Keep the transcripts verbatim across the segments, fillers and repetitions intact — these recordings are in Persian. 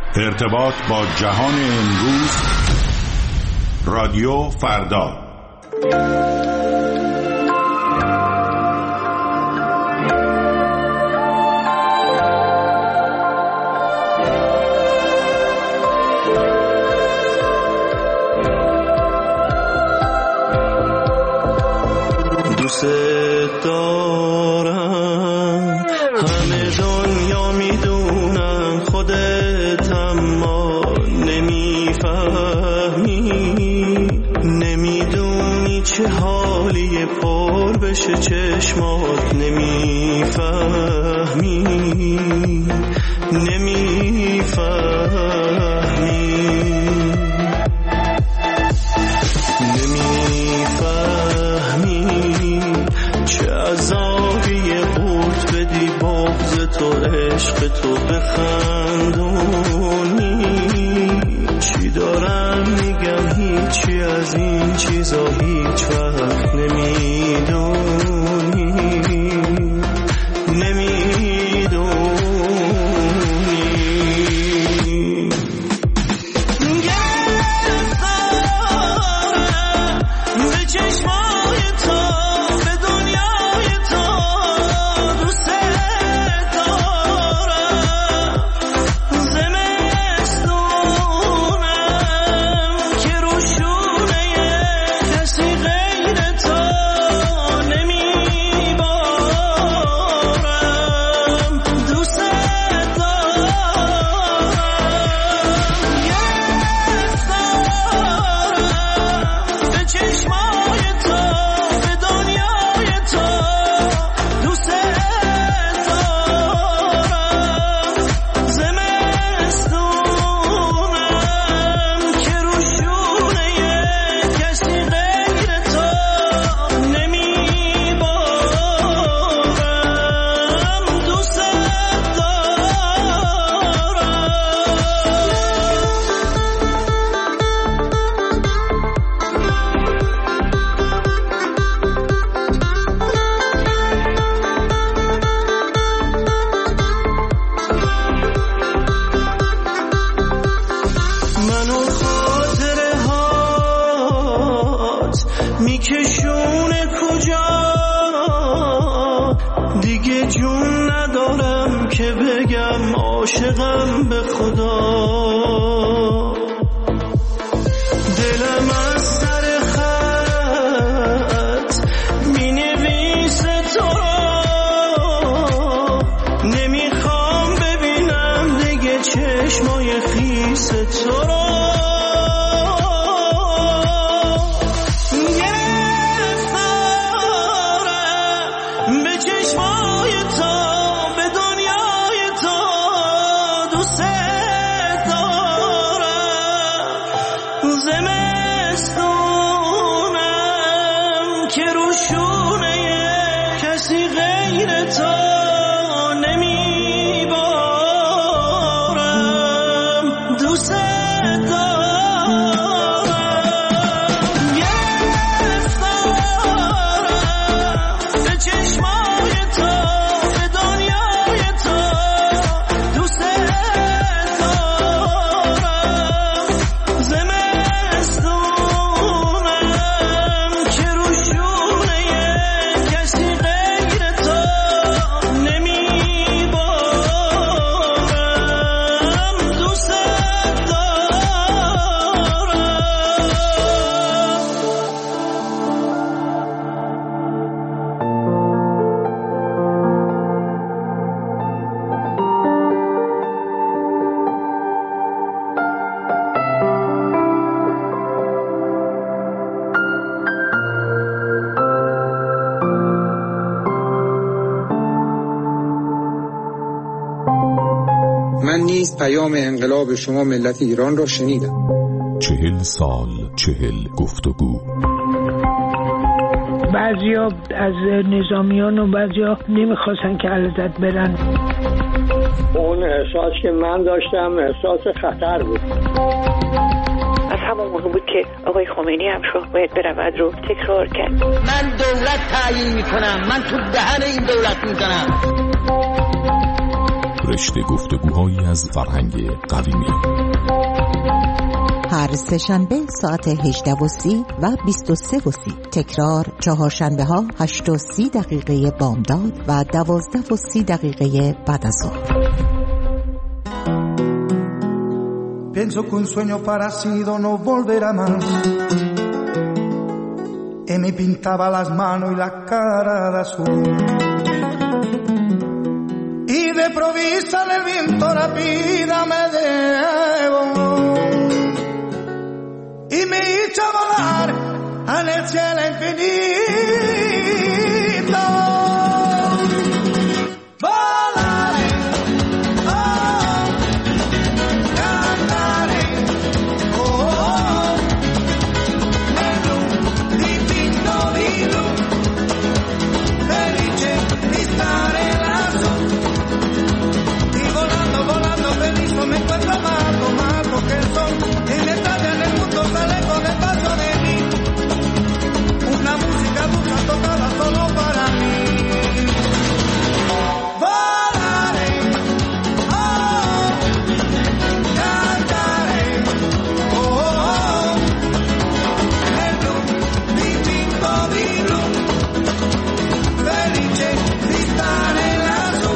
ارتباط با جهان امروز، رادیو فردا. دوست دارم، همه دنیا میدونن، خودت اما نمیفهمی، نمیدونی چه حالیه پر بشه چشمات، نمیفهمی نمیفهمی عذابی قورت بدی بغض تو عشق تو بخندونی، چی دارم میگم هیچی از این چیزا هیچ وقت نمیدونی نمیدونی به چشمای تو میکشونه کجا دیگه، جون ندارم که بگم عاشقم به خدا، دلم از سر خط مینویسه تو را، نمیخوام ببینم دیگه چشمای خیس تو را، من نیز پیام انقلاب شما ملت ایران را شنیدم. چهل سال چهل گفتگو. بعضیا از نظامیان و بعضیا نمیخواستن که علازت برن. اون احساس که من داشتم احساس خطر بود. از همون موقع بود که آقای خمینی هم شاه باید برود رو تکرار کرد. من دولت تعیین میکنم، من تو دهن این دولت میزنم. رشته گفتگوهایی از فرهنگ قدیمی. هر سه شنبه ساعت هجده و سی و بیست و سه و سی. تکرار چهارشنبه ها هشت و سی دقیقه بامداد و دوازده و سی دقیقه بعد از ظهر. Pienso que un sueño parecido no volverá más. Y me pintaba las manos y la cara de azul. Y de provisa en el viento la vida me debo. Y me hizo volar en el cielo infinito. Volaré, oh, cantaré, oh, negro, dipinto di blu, felice di stare lassù. Y volando, volando feliz me encuentro amado, amado que son. Y me talla en el mundo sale con el paso de mí. Una música dulce tocada solo para mí. Volaré, oh, cantaré, oh, negro, dipinto di blu, felice di stare lassù.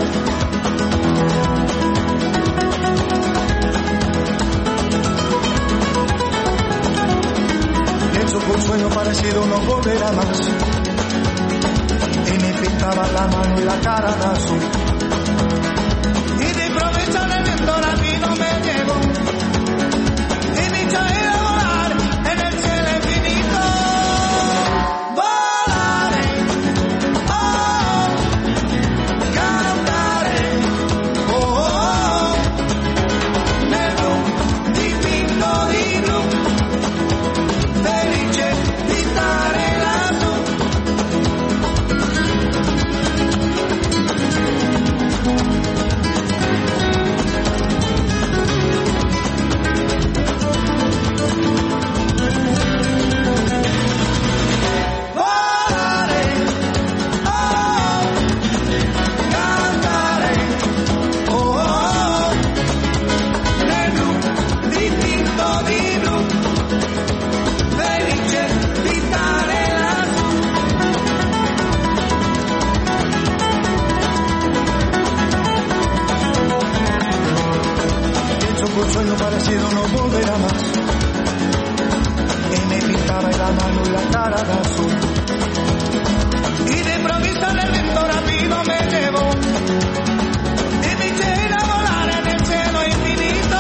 Pienso que un sueño parecido no volverá más. Y me pintaba la mano y la cara de azul. Y de improviso en el viento la vida me llegó. Y me hizo ir a volar en el cielo infinito. Volaré, oh, cantaré, oh, negro, dipinto di blu, felice di stare lassù. Volaré, oh, cantaré, oh, negro, dipinto di blu, felice di stare lassù. Pienso que un sueño parecido no volverá más. Y me pintaba la mano y la cara de azul. Y de improviso en el viento rápido me llevó. Y me hice ir a volar en el cielo infinito.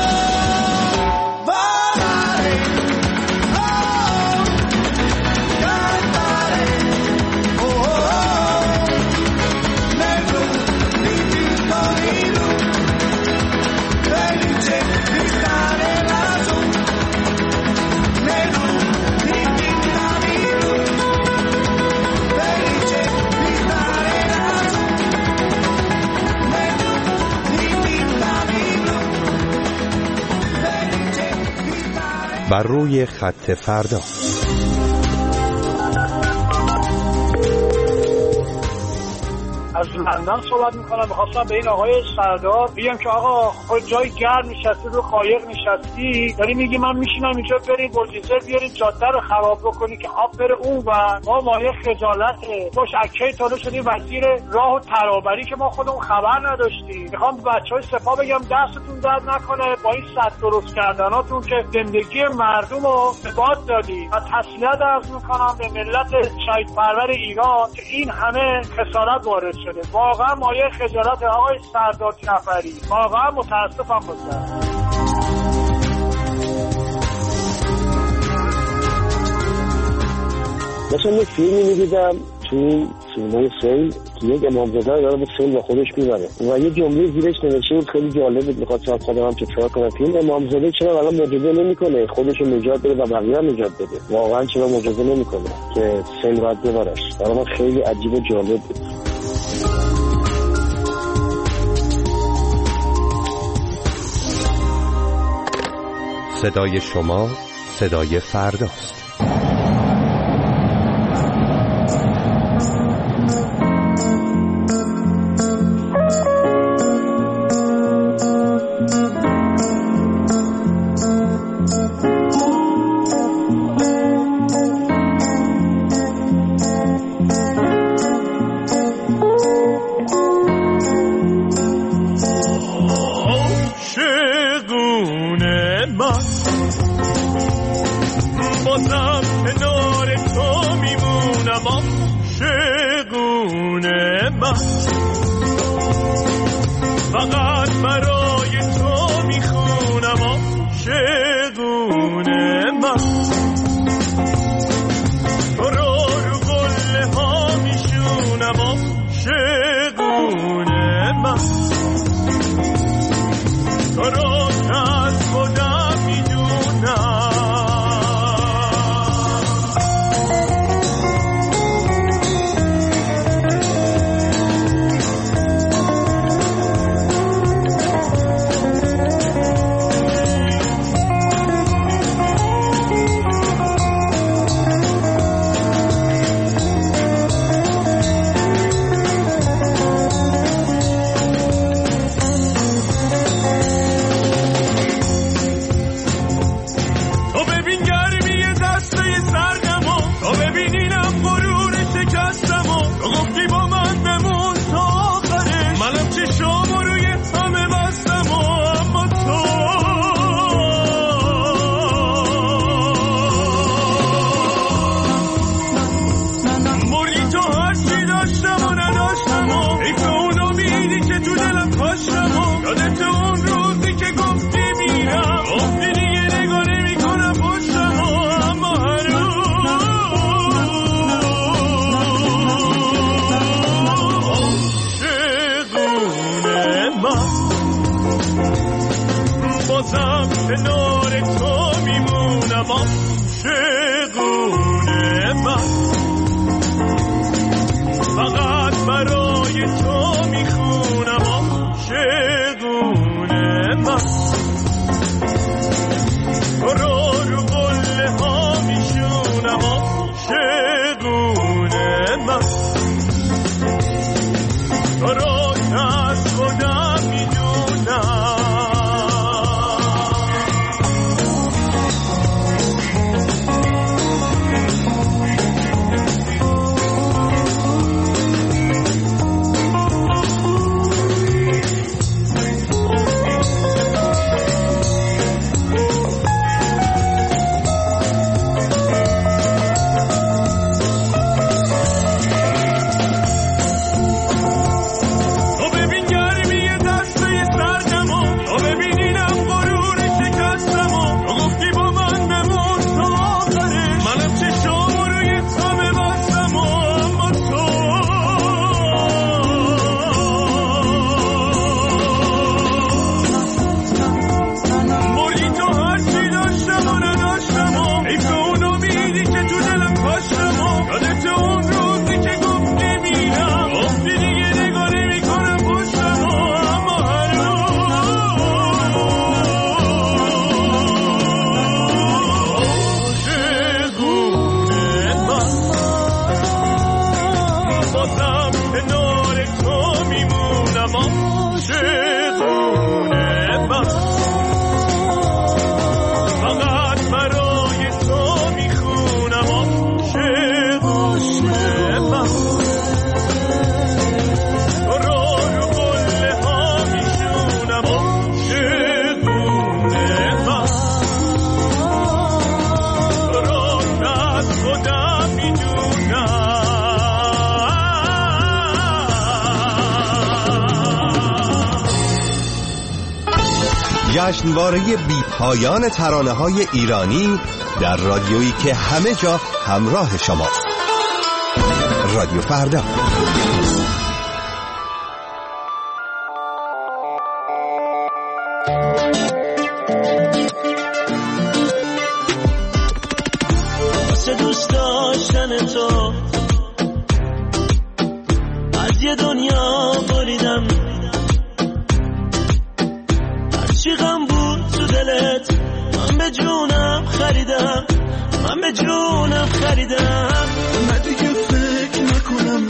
Volaré, oh, cantaré, oh, negro, dipinto di blu, felice di stare lassù. Negro, dipinto di blu, felice di stare lassù. Negro, dipinto di blu, felice di stare. بر روی خط فردا. از لندن صحبت میکنم. میخواستم به این آقای سردار بگم که آقا خود جای گرم نشستی رو قایق نشستی داری میگی من میشینم اینجا برید بلدوزر بیارید جاده رو خراب بکنی که آب بره اون و ما مایه خجالته. ما شکه تالو شدیم وزیر راه و ترابری که ما خودمون خبر نداشتیم. میخوام بچهای سپاه بگم دستتون درد نکنه با این سد درست کردناتون که زندگی مردم رو به باد دادی و تسلیت عرض میکنم به ملت شهید پرور ایران که این همه خسارت وارد شده. واقعا مایه خجالت آقای سردار جعفری. واقعا متاسفم بازم. مثلا یک فیلمی میدیدم تو سینمای سیل که یک امامزاده داره به سیل با خودش میبره و یه جمله زیرش نوشته بود خیلی جالب بود. میخواستم خودم هم تکرار کنم فیلم امامزاده چرا الان معجزه نمیکنه خودش رو نجات بده و بقیه هم نجات بده. واقعا چرا معجزه نمیکنه که سیل باید ببرش. برای من خیلی عجیب و جالب بود. صدای شما صدای فرداست. بازم کنار تو میمونم عاشقونه من فقط برای تو میخونم عاشقونه من تو رو رو قله ها میشونم عاشقونه من تو رو از خودم میدونم کنار تو میمونم عاشقونه من فقط برای تو میخونم عاشقونه من تو رو رو قله ها میشونم عاشقونه من تو رو از خودم میدونم جشنواره بی پایان ترانه‌های ایرانی در رادیویی که همه جا همراه شماست. رادیو فردا. واسه دوست داشتن تو از یه دنیا بریدم، هرچی غم بود تو دلت من به جونم خریدم، من به جونم خریدم. من دیگه فکر نکنم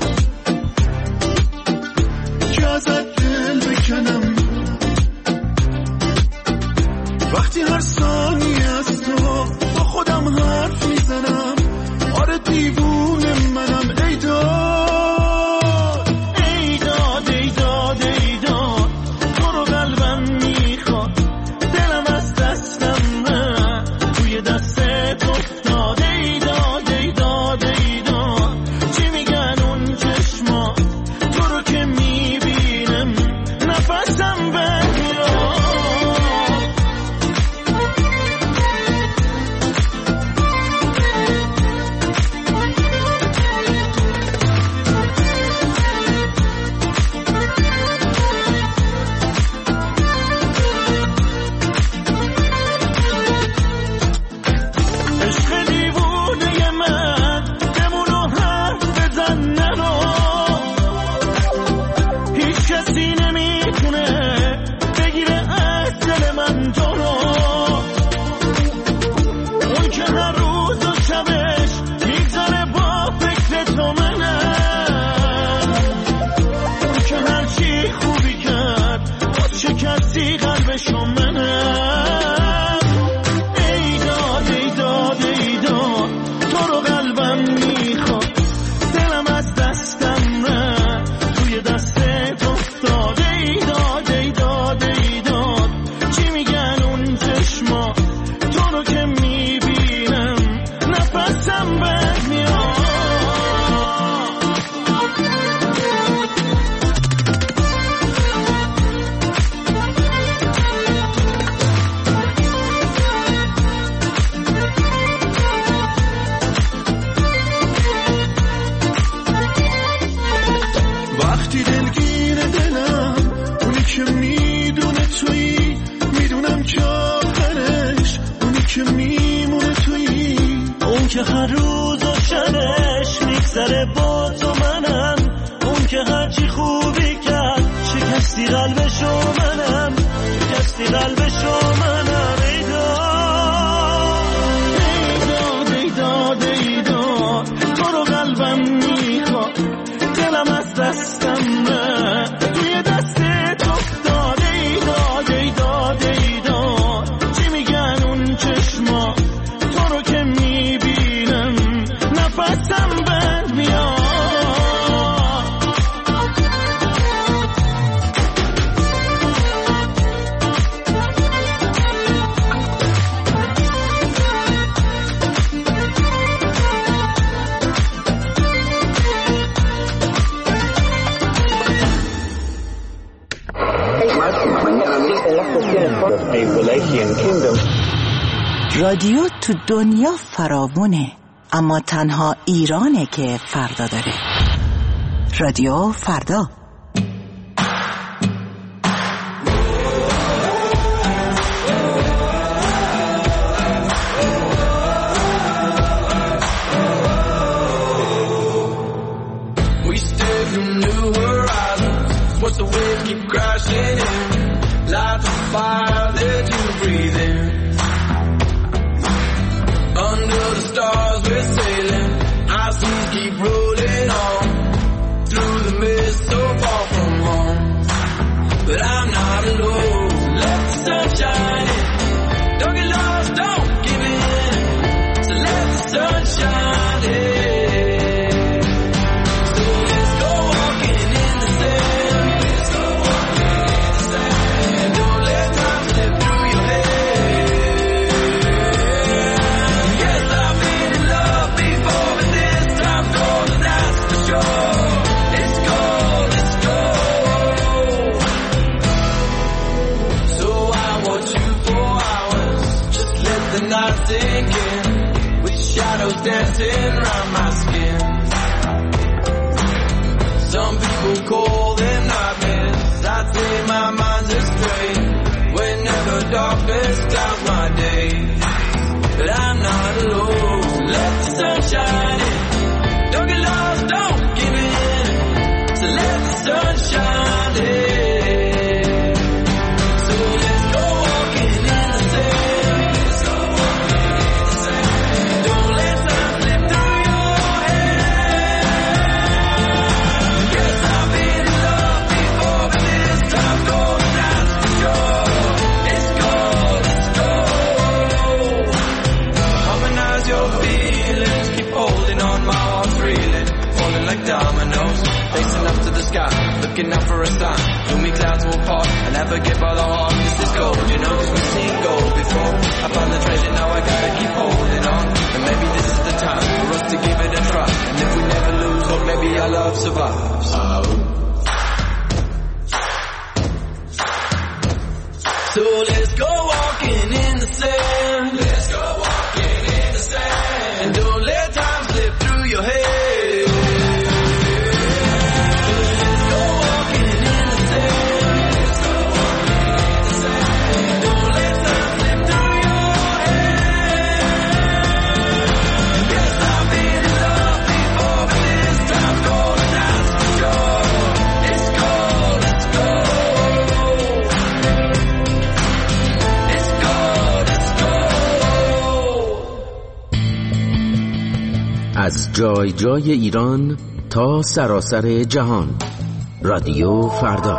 که ازت دل بکنم، وقتی هر ثانیه از تو با خودم حرف میزنم. آره دیوونه منم. ای داد ای داد ای داد ای داد تو رو قلبم میخواد، دلم از دستم نه توی دست تو تو رو، اون که هر روز و شبش میگذره با فکر تو منم، اون که هر چی خوبی کرد باز شکستی قلبشو منم. ای داد ای داد ای داد تو رو قلبم میخواد، دلم از دستم نه توی دست تو افتاد. ای داد ای داد ای داد چی میگن اون چشما، تو رو که میبینم نفسم بد میاد. وقتی دلگیر دلم اونی که میدونه تویی، میدونم که آخرش اونی که میمونه تویی، اون که هر روز و شبش میگذره با تو منم، اون که هرچی خوبی کرد شکستی قلبشو منم، شکستی قلبشو منم. ای داد ای داد ای داد ای داد تو رو قلبم میخواد، دلم از دستم نه توی دست تو افتاد. ای داد ای داد ای داد چی میگن اون چشما، تو رو که میبینم نفسم بند میاد. رادیو تو دنیا فراوونه، اما تنها ایرانه که فردا داره. رادیو فردا. We step from new horizons, watch the waves keep crashing in, light the fire that you breathe in. Under the stars we're sailing, our seas keep rolling on, through the mist so far from home. But I'm not alone, let the sun shine in, don't get lost, don't give in, so let the sun shine in. So let's go walking in the sand, let's go walking in the sand, and don't let time slip through your head. Shadows dancing around my skin. Some people call them nightmares, I'd say my mind's astray whenever darkness clouds my day. But I'm not alone, let the sun shine in, don't get lost, don't give in, so let the sun shine in. So let's go walking in the sand, let's go walking in the sand, don't let time slip through your head. Yes, I've been in love before, but this time's gone, that's for sure. Let's go, let's go. Harmonize your feelings, keep holding on, my heart's reeling, falling like dominoes, facing up to the sky, looking out for a sign. Gloomy clouds will part, I never get by the heart. This is gold, you know, cause we've seen gold before. I found the treasure, now I gotta keep holding on. And maybe this is the time for us to give it a try. And if we never lose hope, maybe our love survives. So let's go walking in the sand, let's go walking in the sand, and don't let time slip through your head. از جای جای ایران تا سراسر جهان. رادیو فردا.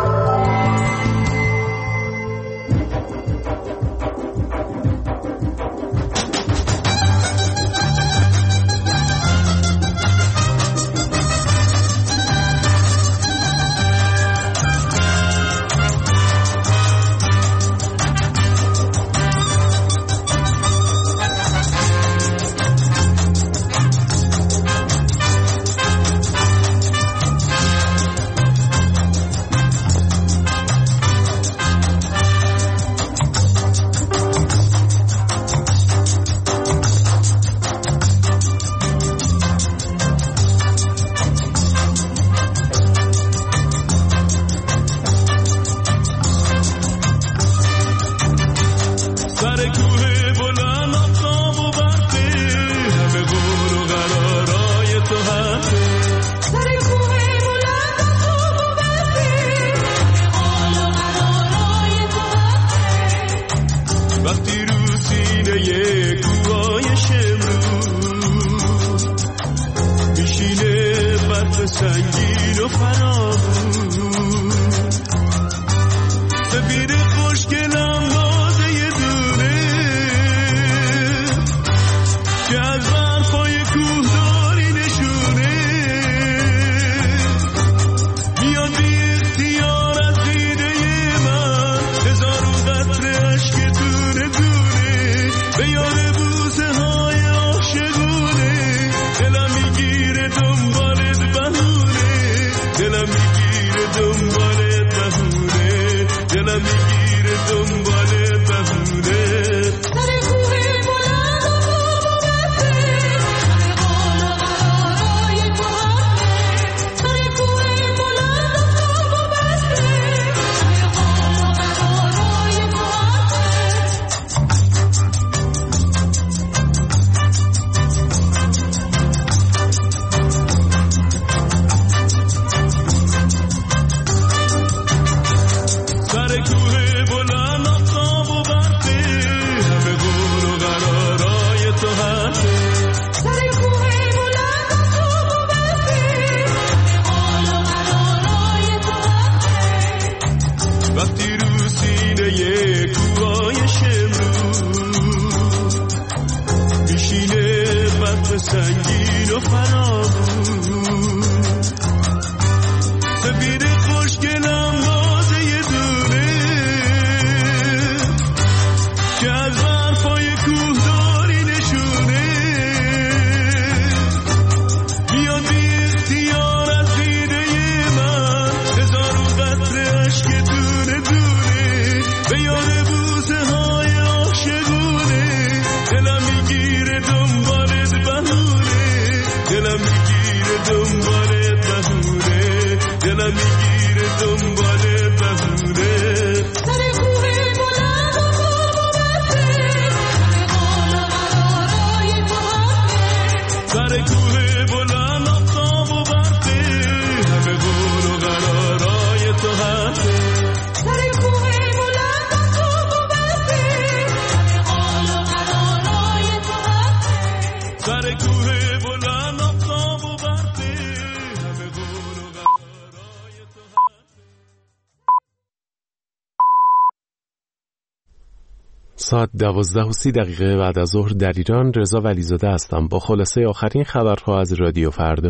ساعت دوازده و سی دقیقه بعد از ظهر در ایران. رضا ولیزاده هستم با خلاصه آخرین خبرها از رادیو فردا.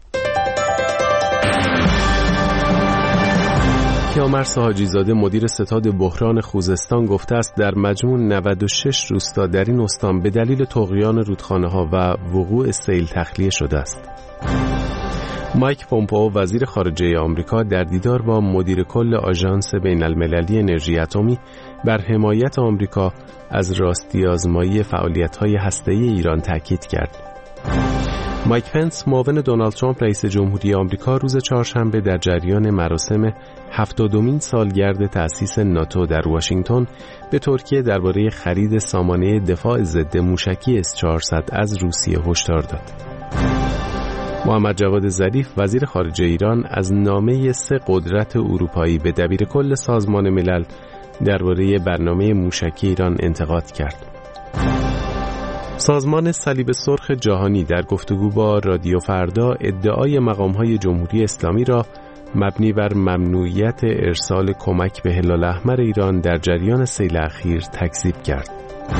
کیامرس حاجی زاده مدیر ستاد بحران خوزستان گفته است در مجموع نود و شش روستا در این استان به دلیل طغیان رودخانه‌ها و وقوع سیل تخلیه شده است. مایک پومپئو وزیر خارجه آمریکا در دیدار با مدیر کل آژانس بین المللی انرژی اتمی بر حمایت آمریکا از راستی آزمایی فعالیت‌های هسته‌ای ایران تاکید کرد. مایک پنس معاون دونالد ترامپ رئیس جمهوری آمریکا روز چهارشنبه در جریان مراسم هفتادمین سالگرد تأسیس ناتو در واشنگتن به ترکیه درباره خرید سامانه دفاع ضد موشکی اس چهارصد از روسیه هشدار داد. محمد جواد ظریف وزیر خارجه ایران از نامه سه قدرت اروپایی به دبیر کل سازمان ملل درباره برنامه موشکی ایران انتقاد کرد. سازمان صلیب سرخ جهانی در گفتگو با رادیو فردا ادعای مقام‌های جمهوری اسلامی را مبنی بر ممنوعیت ارسال کمک به هلال احمر ایران در جریان سیل اخیر تکذیب کرد.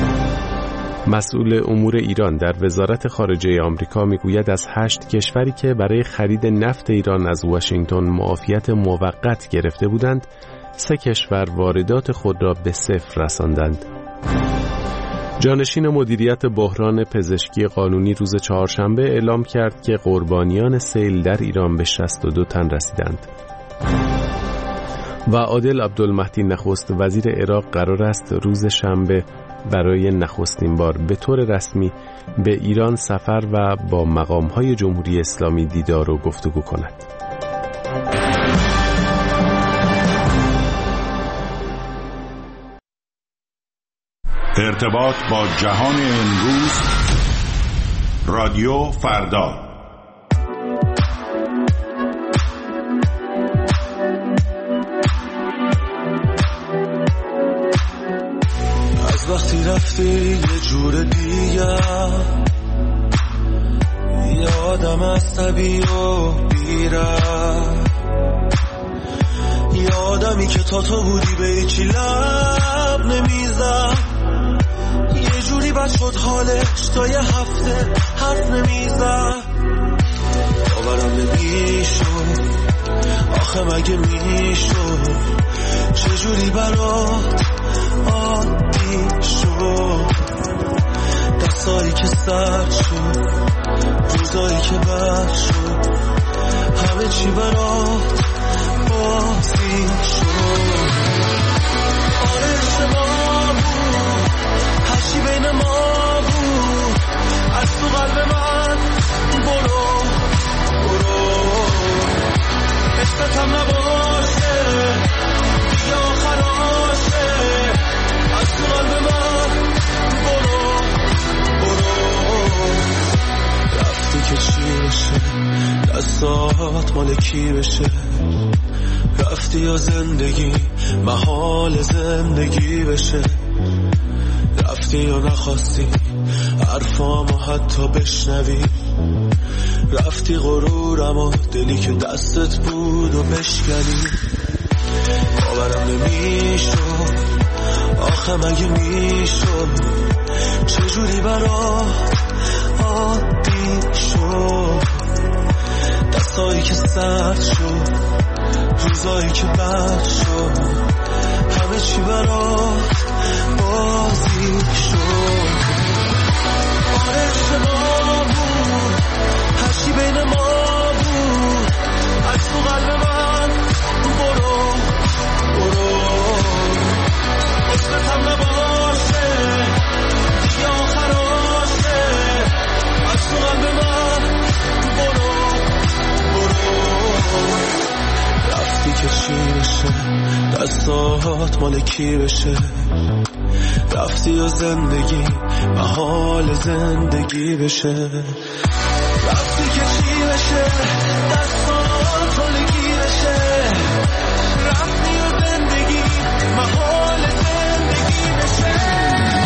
مسئول امور ایران در وزارت خارجه آمریکا میگوید از هشت کشوری که برای خرید نفت ایران از واشنگتن معافیت موقت گرفته بودند، سه کشور واردات خود را به صفر رساندند. جانشین مدیریت بحران پزشکی قانونی روز چهارشنبه اعلام کرد که قربانیان سیل در ایران به شصت و دو تن رسیدند. و عادل عبدالمهدی نخست وزیر عراق قرار است روز شنبه برای نخستین بار به طور رسمی به ایران سفر و با مقام‌های جمهوری اسلامی دیدار و گفتگو کند. ارتباط با جهان امروز، رادیو فردا. از وقتی رفتی یه جور دیگه، یادم عصبی و بیره، یادمی که تا تو بودی به هیچی لب نمیزم، یه جوری بد شد حالش تا یه هفته حرف نمیزم. باورم نمیشد آخه مگه میشد چجوری برات عادی شد، دستایی که سرد شد، روزایی که بد شد، همه چی برات بازی شد. آره شما بود، هرچی بین ما بود، از تو قلب من برو برو، عشقت هم نباشه دیگه آخراشه، از تو قلب من برو برو. رفتی که چی بشه، دستات مال کی بشه، رفتی یا زندگی محال زندگی بشه، رفتی یا نخواستی حرفامو حتی بشنوی، رفتی غرورم و دلی که دستت بود و بشکنی. باورم نمیشد آخه مگه میشد چجوری برات عادی شد، دستایی که سرد شد، روزایی که بد شد، همه چی برات بازی شد. آره شما بود، هرچی بین ما بود، از تو قلب من برو برو، عشقت هم نباشه دیگه آخراشه، از تو قلب من برو برو. رفتی که چی بشه، دستات مال کی بشه، رفتی و زندگی محال زندگی بشه، رفتی که چی بشه، دستات مال کی بشه، رفتی و زندگی محال زندگی بشه.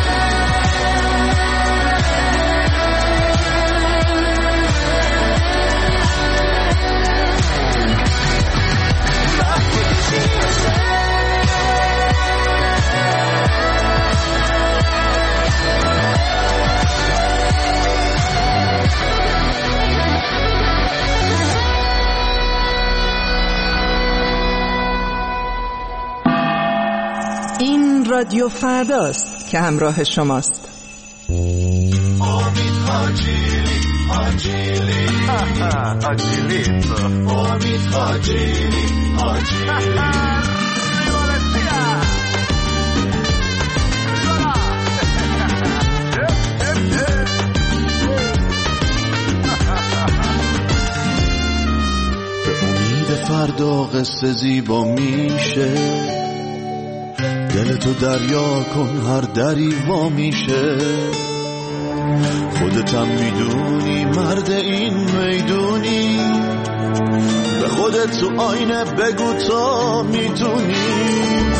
این رادیو فرداست که همراه شماست. امید حاجیلی حاجیلی حاجیلی امید حاجیلی حاجیلی. فردا قصه زیبا میشه، دلتو دریا کن هر دری وا میشه، خودتم میدونی مرد این میدونی، به خودت تو آینه بگو تا میتونی،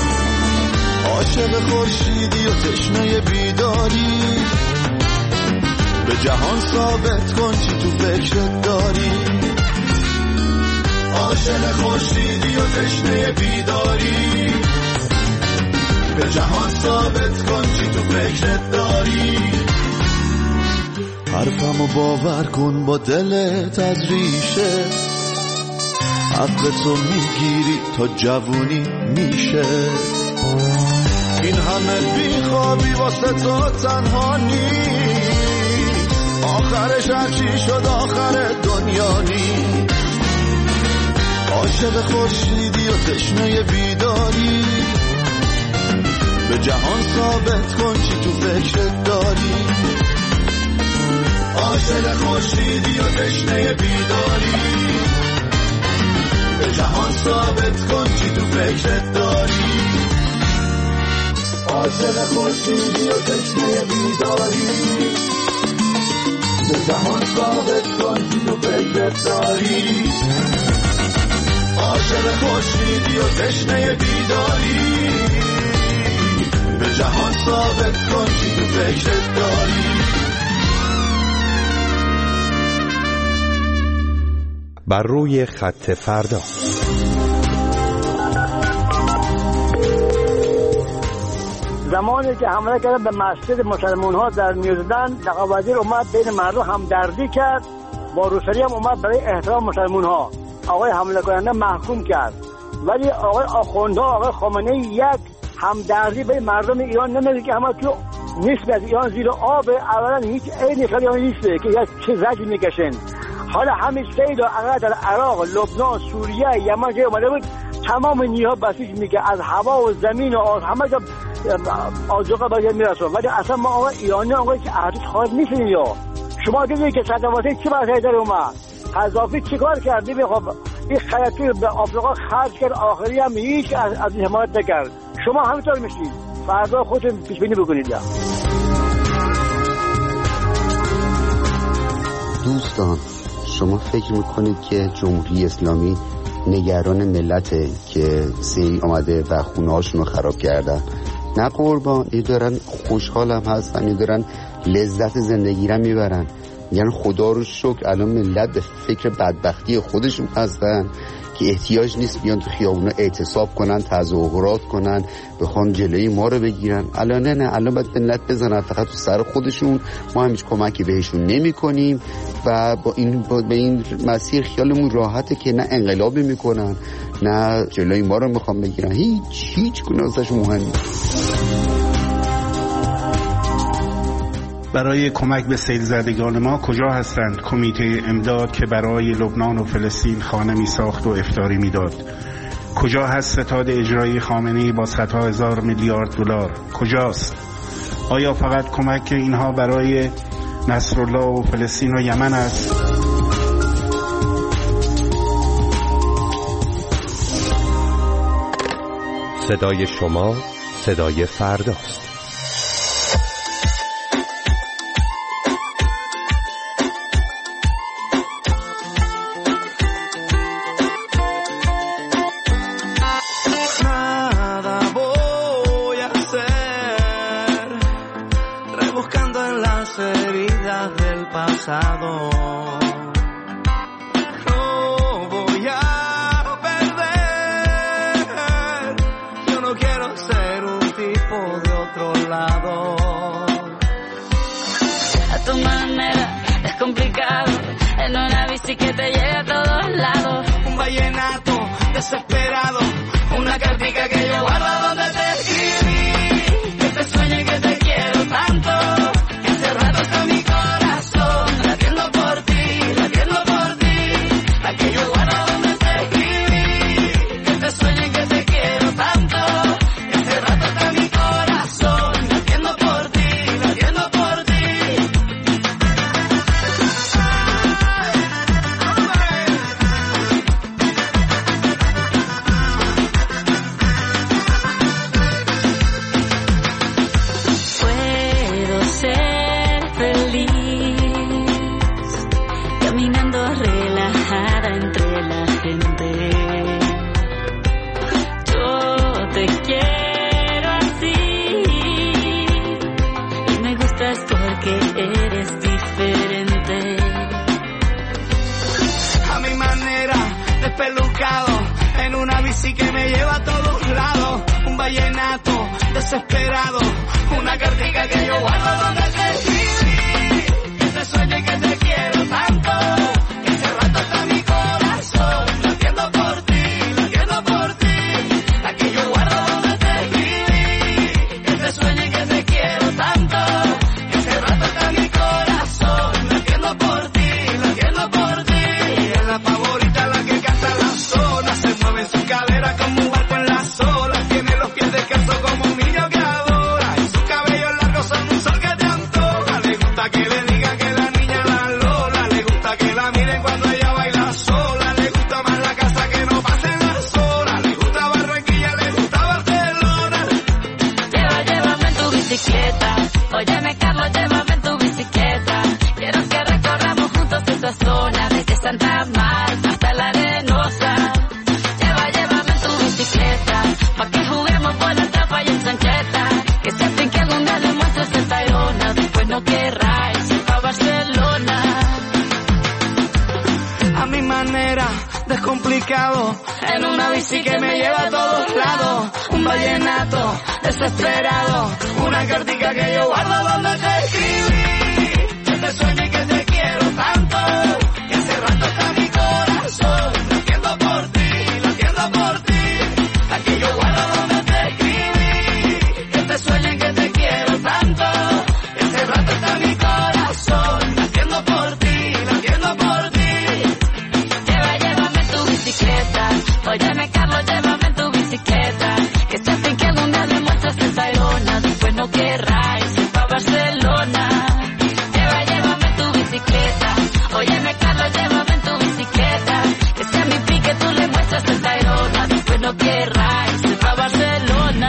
عاشق خورشیدی و تشنه بیداری، به جهان ثابت کن چی تو فکرت داری. عاشق خورشیدی و تشنه بیداری، به جهان ثابت کن چی تو فکرت داری. حرفمو باور کن با دلت از ریشه، حقتو میگیری تا جوونی میشه. این همه بیخوابی واسه تو تنها نیست، آخرش هرچی شد آخر دنیا نیست. عاشق خورشیدی و تشنه بیداری، به جهان ثابت کن چی تو فکرت داری. عاشق خورشیدی و تشنه بیداری، به جهان ثابت کن چی تو فکرت داری. عاشق خورشیدی و تشنه بیداری، به جهان ثابت کن چی تو فکرت داری. عاشق خورشیدی و تشنه بیداری، به جهان ثابت کن چی تو فکرت داری. بر روی خط فردا. زمانی که حمله کردن به مسجد مسلمان ها در میوزدن، نقاب وزیر اومد بین مردم همدردی کرد، با روسری هم اومد برای احترام مسلمان ها آقای حمله کننده محکوم کرد. ولی آقای آخوندها، آقای خامنه‌ای یک همدردی به مردم ایران نمیده که همه تو نسبت از ایران زیر آب. اولا هیچ عینی خیلی آن نیسته که یک چه زجی میکشن. حالا همین سیل و اگر در عراق، لبنان، سوریه، یمن جای اومده بود، تمام نیروها بسیج میگه از هوا و زمین و آز همه جا آزوقه باید میرسون. ولی اصلا ما آقای ایرانی آقای که احدود خواهد نیستیم. یا شما دیدید که صدواتی چی برای در اومد؟ قذافی چی کار کرد؟ ببین خب این خیاطی به آفریقا خرج کرد، آخری هم هیچ از, از این حمایت نکرد. شما همینطور میشید، فردا خودتون پیش بینی بکنید. یا دوستان، شما فکر میکنید که جمهوری اسلامی نگران ملته که سیل آمده و خونه هاشون رو خراب کردن؟ نه قربان، این دارن خوشحال هم هستن، این دارن لذت زندگی رو میبرن. یعنی خدا رو شکر الان ملت به فکر بدبختی خودشون هستن که احتیاج نیست بیان تو خیابونا اعتصاب کنن، تظاهرات کنن، بخوان جلوی ما رو بگیرن. الان نه نه الان باید ملت بزنن فقط تو سر خودشون، ما هم هیچ کمکی بهشون نمی کنیم و با این با به این مسیر خیالمون راحته که نه انقلابی میکنن نه جلوی ما رو میخوان بگیرن. هیچ هیچ گناهش مهم نیست. برای کمک به سیل زدگان ما کجا هستند کمیته امداد که برای لبنان و فلسطین خانه می ساخت و افطاری می داد؟ کجا هست ستاد اجرایی خامنه‌ای با صدها هزار میلیارد دلار؟ کجاست؟ آیا فقط کمک اینها برای نصرالله و فلسطین و یمن است؟ صدای شما صدای فرداست. No voy a perder, yo no quiero ser un tipo de otro lado. A tu manera es complicado, en una bici que te llega a todos lados. Un vallenato desesperado, una cartica que yo guardo donde te escribí, que te sueño y que te quiero tanto. complicado. En una bici que me lleva a todos lados. Un vallenato desesperado. Una cartica que yo guardo donde te escribí. Que te sueño y que te quiero tanto. Que hace rato está mi corazón latiendo por ti, latiendo por ti. La que yo guardo donde te escribí. Que te sueño y que te quiero tanto. Que hace rato está mi corazón latiendo por ti, latiendo por ti. Ella es la favorita, la que canta la zona. Se mueve en su cadera como un barco en las olas. Tiene los pies descalzos como un niño que adora. Y sus cabellos largos son un sol que te antoja. Le gusta que le digan que la niña la Lola. Le gusta que la miren cuando ella baila sola. Le gusta más la casa que no pasen las horas. Le gusta Barranquilla, le gusta Barcelona. Lleva, llévame en tu bicicleta. Óyeme, Carlos, llévame en tu bicicleta. Quiero que recorramos juntos esa zona. Desde Santa Marta hasta la Arenosa. Lleva, llévame en tu bicicleta. Pa' que juguemos por la tapa y en Sancheta. Que se fin que algún día le muestres el Tayrona. Después no querráis ir pa' Barcelona. A mi manera, descomplicado. En una bici que me lleva a todos lados. Un vallenato desesperado. Una cartica que yo guardo donde te escribí. Que te sueño y que te quiero tanto. Que hace rato está mi corazón latiendo por ti, latiendo por ti. La que yo guardo donde te escribí. Que te sueño y que te quiero tanto. Que hace rato está mi corazón latiendo por ti, latiendo por ti. Lleva, llévame en tu bicicleta. Óyeme, Carlos, llévame en tu bicicleta. Que se fin que algún día le muestras el Tayrona. Después no querráis ir pa' Barcelona. Lleva, llévame en tu bicicleta. Óyeme, Carlos, llévame en tu bicicleta. Que sea mi pique, tú le muestras el Tayrona. Después no querráis ir pa' Barcelona.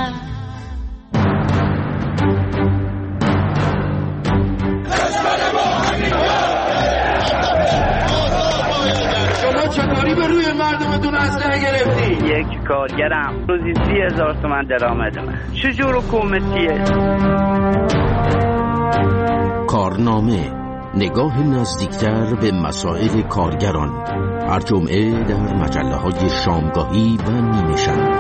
شما چطوری به روی مردمتون اسلحه گرفتی؟ یک کارگرم روزی سی هزار تومن درآمدمه. چجور حکومتیه؟ کارنامه، نگاه نزدیکتر به مسائل کارگران. هر جمعه در مجله های شامگاهی و نیمه شب.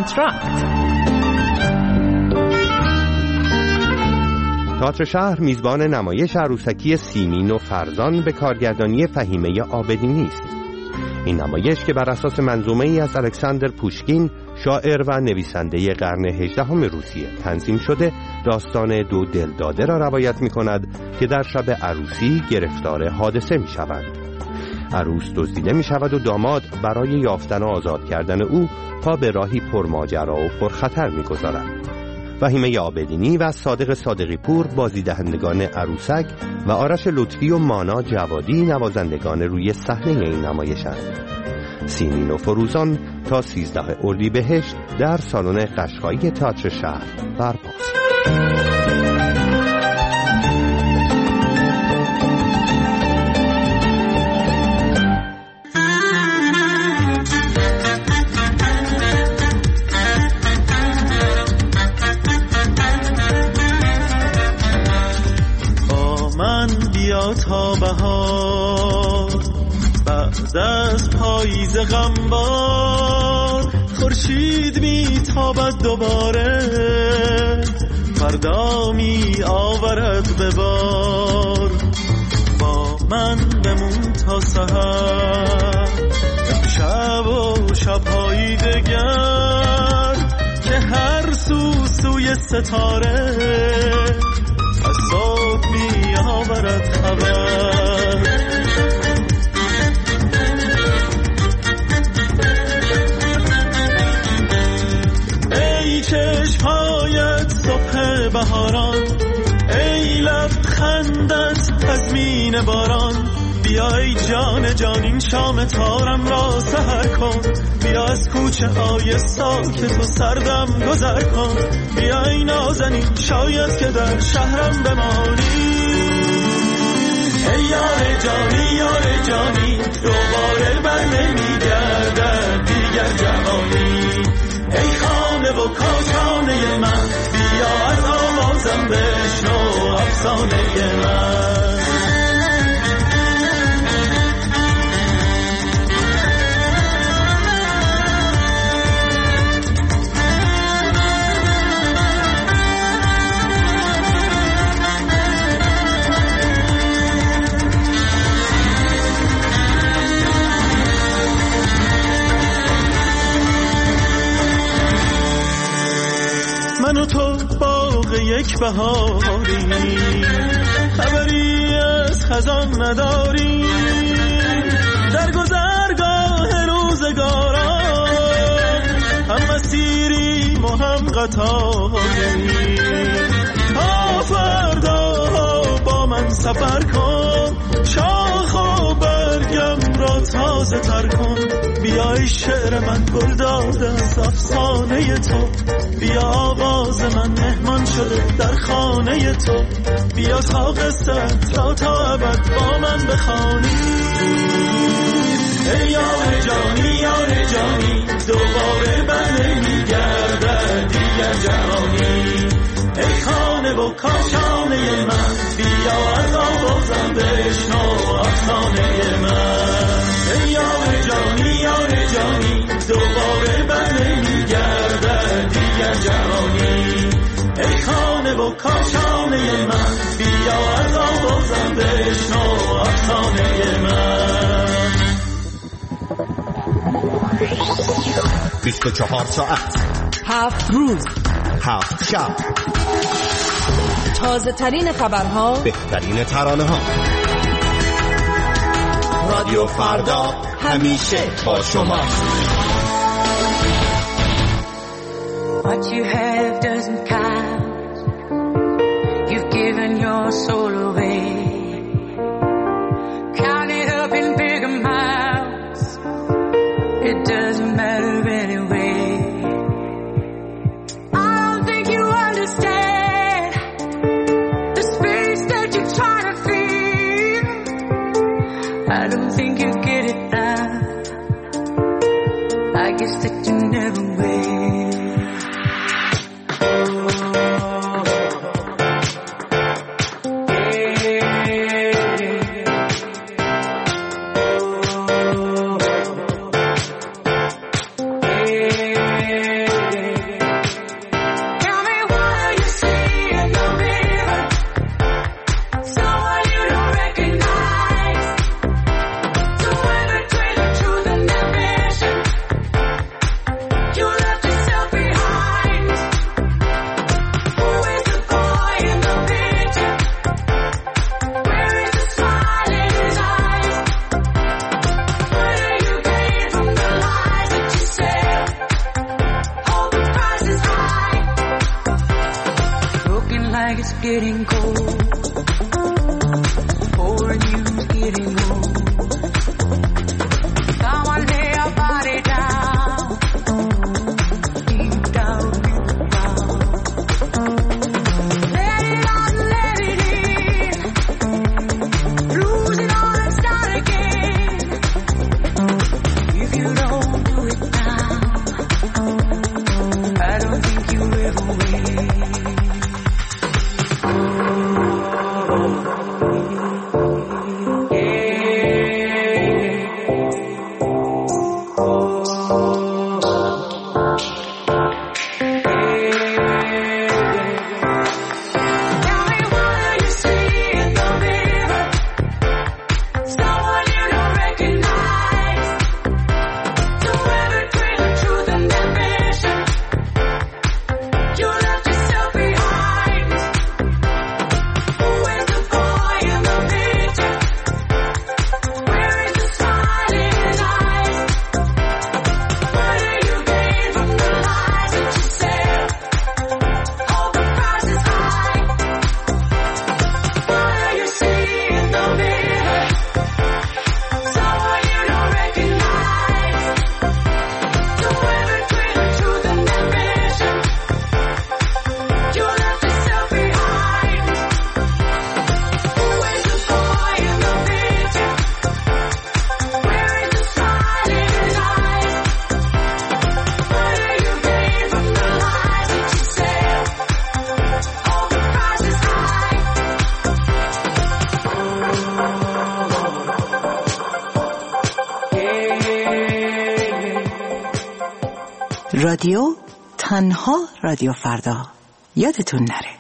کانترکت. تئاتر شهر میزبان نمایش عروسکی سیمین و فرزان به کارگردانی فهیمه آبدینی است. این نمایش که بر اساس منظومه ای از الکساندر پوشکین، شاعر و نویسنده قرن هجدهم روسیه تنظیم شده، داستان دو دلداده را روایت می کند که در شب عروسی گرفتار حادثه می شوند. عروس دزدیده می شود و داماد برای یافتن و آزاد کردن او پا به راهی پرماجرا و پرخطر می گذارد. فهیمه آبدینی و صادق صادقی پور بازیدهندگان عروسک و آرش لطفی و مانا جوادی نوازندگان روی صحنه این نمایشند. سیمین و فروزان تا سیزده اردیبهشت در سالن قشقایی تئاتر شهر برپاست. تا بهار بعد از پاییز غمبار، خورشید میتابد دوباره، فردا می آورد به بار. با من بمون تا سحر، شب و شب‌های دگر، که هر سو سوی ستاره از صبح می آورد خبر. ای چشم‌هایت صبح بهاران، ای لبخندت تضمین باران، بیا ای جان جان این شام تارم را سحر کن، بیا از کوچه های ساکت و سردم گذر کن، بیا ای نازنین شاید که در شهرم بمانی. ای یار جانی یار جانی، دوباره بر نمیگردد دیگر جوانی. ای خانه و کاشانه من، بیا از آوازم بشنو افسانه من. من و تو باغ یک بهاری، خبری از خزان نداری، در گذرگاه روزگاران هم مسیریم و هم قطاری. تا فردا با من سفر کن، شاخ و برگم را تازه تر کن، بیای شعر من گل داده از افسانه تو، بیا آواز من مهمان شده در خانه تو، بیا تا قصت را تا ابد با من بخوانی. ای یار جانی یار جانی، دوباره بر نمیگردد دیگر جهانی. ای خانه و کاشانه من، بیا از آوازم بشنو افسانه من. ای یار جانی یار جانی، دوباره بر نمیگردد دیگر جهانی. ای خانه و کاشانه من، بیا از آوازم بشنو افسانه من. بیست و چهار ساعت، هفت روز، هفت شب، تازه ترین خبرها، بهترین ترانه ها. رادیو فردا همیشه با شما. What you have doesn't count. You've given your soul away. Count it up in big amounts. It doesn't matter anyway. I don't think you understand the space that you're trying to fill. I don't think you get it now. I guess that you never will. getting cold. Pouring you's getting old. Come on, lay your body down. Deep down, deep down. Let it out, let it in. Lose it all and start again. If you don't do it now, I don't think you ever will. رادیو تنها رادیو فردا، یادتون نره.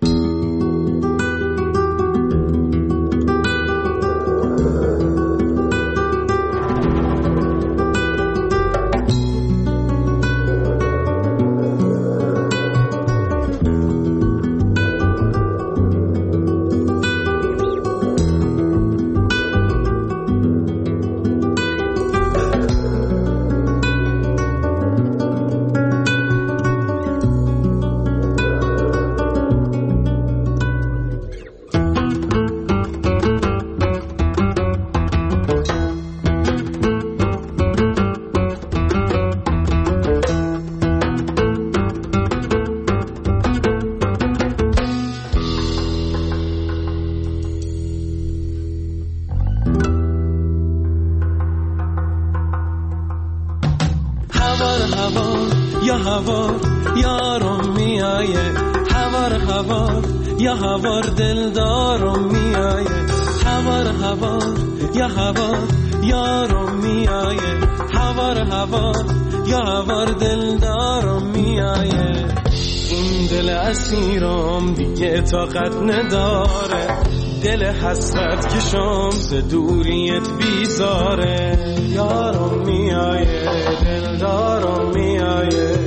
یا هوار یارم میایه، هوار هوار یا هوار دلدارم میایه، هوار هوار یا هوار یارم میایه، هوار هوار یا هوار دلدارم میایه. این دل اسیرم دیگه طاقت نداره، دل حسرت کشم ز دوریت بیزاره. یارم میایه دلدارم میایه،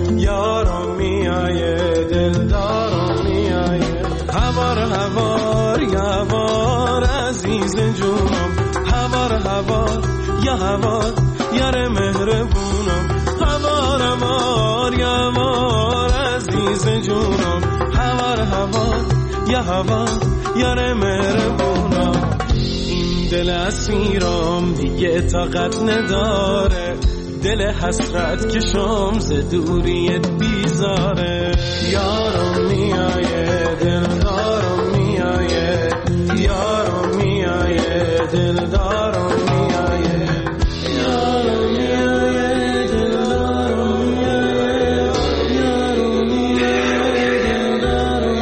یارم میایه دلدارم میایه. هوار هوار یا هوار عزیز جونم، هوار هوار یا هوار یار مهربونم، هوار هوار یا هوار عزیز جونم، هوار هوار یا هوار یار مهربونم. این دل اسیرم دیگه طاقت نداره، دل حسرت کشم ز دوریت بیزاره. یارم میایه دلدارم میایه، یارم میایه دلدارم میایه، یارم میایه دلدارم میایه، یارم میایه دلدارم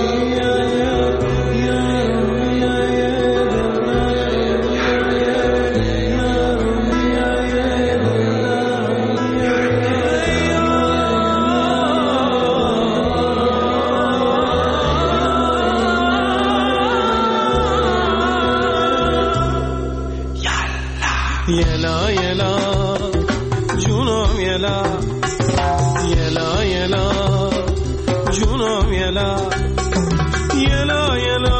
میایه، یارم میایه دلدارم میایه، یارم میایه یلا یلا جونم یلا، یلا یلا جونم یلا، یلا یلا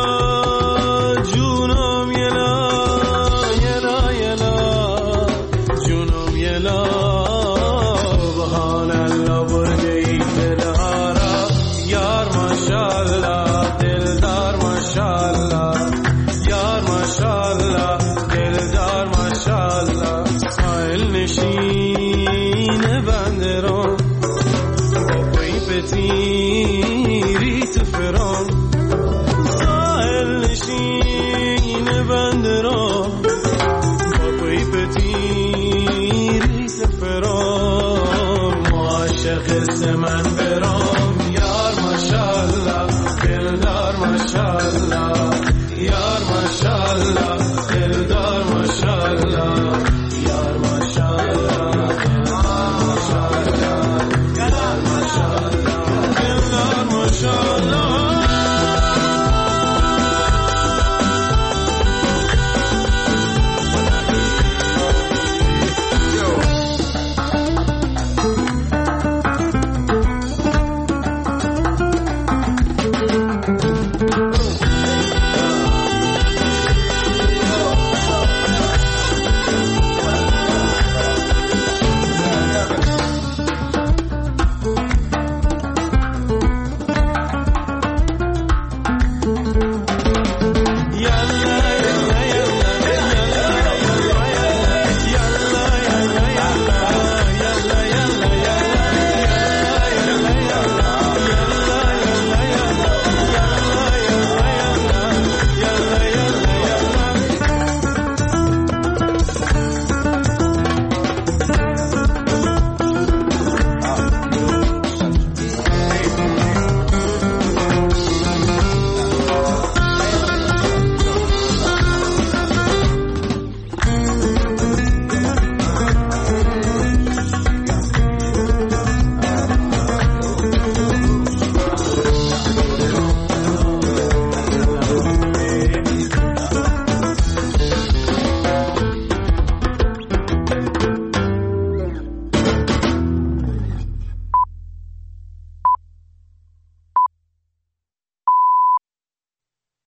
جونم یلا، یلا یلا جونم یلا. سبحان الله برده ای دلارا یار ماشاءالله دلدار ماشاءالله